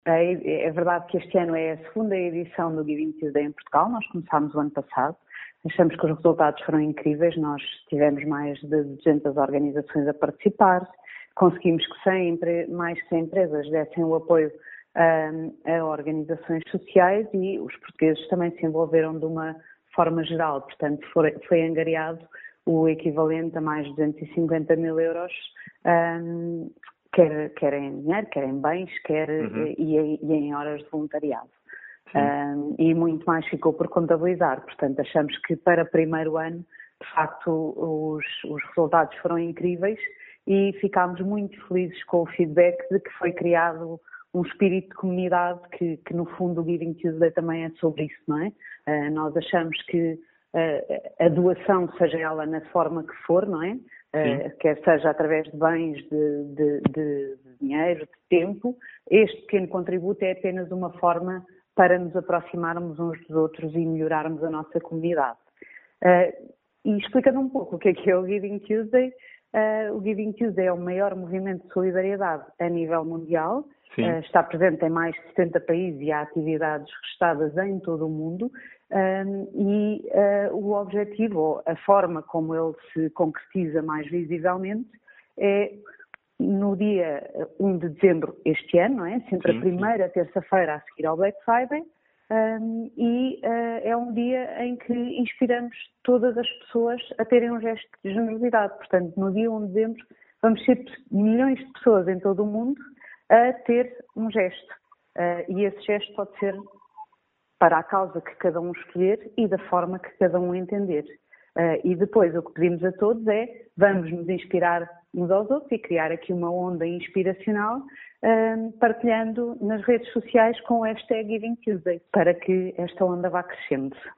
É verdade que este ano é a segunda edição do Giving Tuesday em Portugal. Nós começámos o ano passado. Achamos que os resultados foram incríveis. Nós tivemos mais de 200 organizações a participar. Conseguimos que mais de 100 empresas dessem o apoio a organizações sociais e os portugueses também se envolveram de uma forma geral. Portanto, foi angariado o equivalente a mais de 250 mil euros, quer em dinheiro, quer em bens, e em horas de voluntariado. E muito mais ficou por contabilizar. Portanto, achamos que para primeiro ano, de facto, os resultados foram incríveis e ficámos muito felizes com o feedback de que foi criado um espírito de comunidade que no fundo o Giving Tuesday também é sobre isso, não é? Nós achamos que a doação, seja ela na forma que for, não é? Quer seja através de bens, de dinheiro, de tempo, este pequeno contributo é apenas uma forma para nos aproximarmos uns dos outros e melhorarmos a nossa comunidade. E explicando um pouco o que é o Giving Tuesday, o Giving Tuesday é o maior movimento de solidariedade a nível mundial. Está presente em mais de 70 países e há atividades registadas em todo o mundo o objetivo, ou a forma como ele se concretiza mais visivelmente é no dia 1 de dezembro este ano, não é? Sempre a primeira terça-feira a seguir ao Black Friday, é um dia em que inspiramos todas as pessoas a terem um gesto de generosidade. Portanto, no dia 1 de dezembro vamos ser milhões de pessoas em todo o mundo a ter um gesto. E esse gesto pode ser para a causa que cada um escolher e da forma que cada um entender. E depois o que pedimos a todos é vamos nos inspirar uns aos outros e criar aqui uma onda inspiracional partilhando nas redes sociais com o hashtag Giving Tuesday para que esta onda vá crescendo.